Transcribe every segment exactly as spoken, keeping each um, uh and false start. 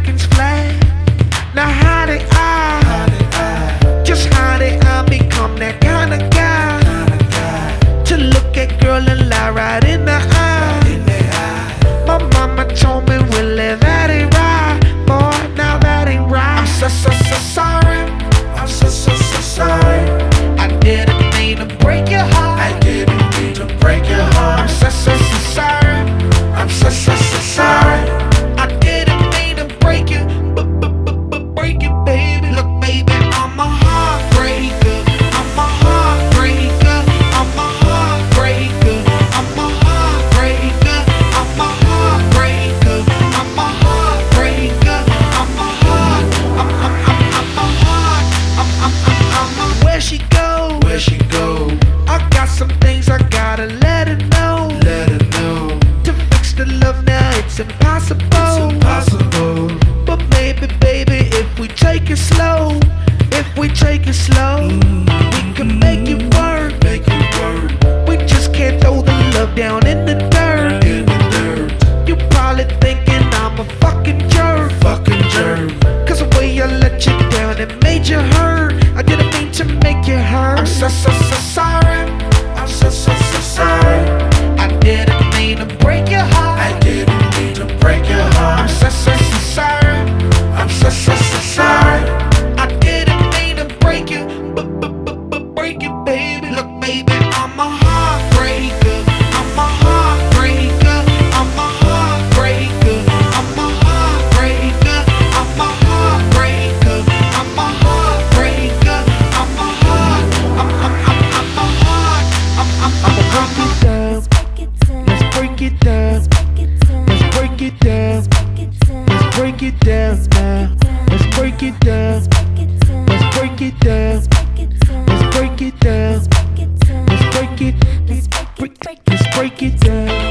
seconds flat. Now how did I, just how did I become that kind of guy to look at girl and lie right in the eye? My mama told me Willie that ain't right, boy, now that ain't right. I'm so so so sorry, I'm so so so sorry. I didn't mean to break your heart, I didn't mean to break your heart. I'm so so so sorry, I'm so so so sorry. I didn't mean to break you, but but but but break it, baby. Look, baby, I'm a heartbreaker, I'm a heartbreaker, I'm a heartbreaker, I'm a heartbreaker, I'm a heartbreaker, I'm a heartbreaker, I'm a heart, I'm I'm I'm I'm a heart, I'm I'm I'm I'm a. Where she go? Where she go? I got some things I gotta let her know. Let her know. To fix the love now, it's impossible. It's impossible. But maybe, baby, if we take it slow, if we take it slow, mm, we can make it work. Make it work. We just can't throw the love down in the dirt. In the dirt. You probably thinking I'm a fucking jerk. Fucking jerk. Cause the way I let you down, it made you hurt. I didn't mean to make you hurt. I'm so, so, so sorry. I'm so, so, so sorry. I didn't mean to break your heart. I didn't mean to break your heart. I'm so, so, so sorry. I'm so, so, so sorry. I didn't mean to break you, but, but, but, but break it, baby. Look, baby, I'm a heartbreaker. I'm a heartbreaker. I'm a heartbreaker. I'm a heartbreaker. I'm a heartbreaker. I'm a heartbreaker. I'm a heart. I'm I'm I'm I'm a heart. I'm I'm I'm I'm a. Let's break it down. Let's break it down. Let's break it down now. Let's break it down. Let's break it down. Let's break it down. Let's break it. Let's break it down.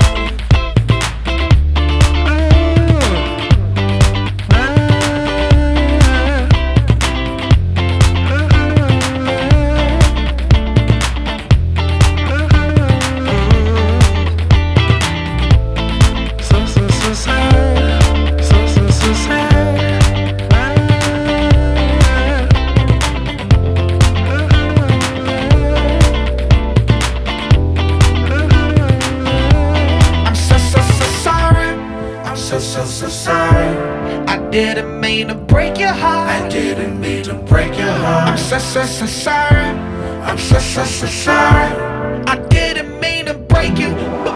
So, so, so sorry. I didn't mean to break your heart. I didn't mean to break your heart. I'm so, so, so sorry. I'm so, so, so sorry. I didn't mean to break you.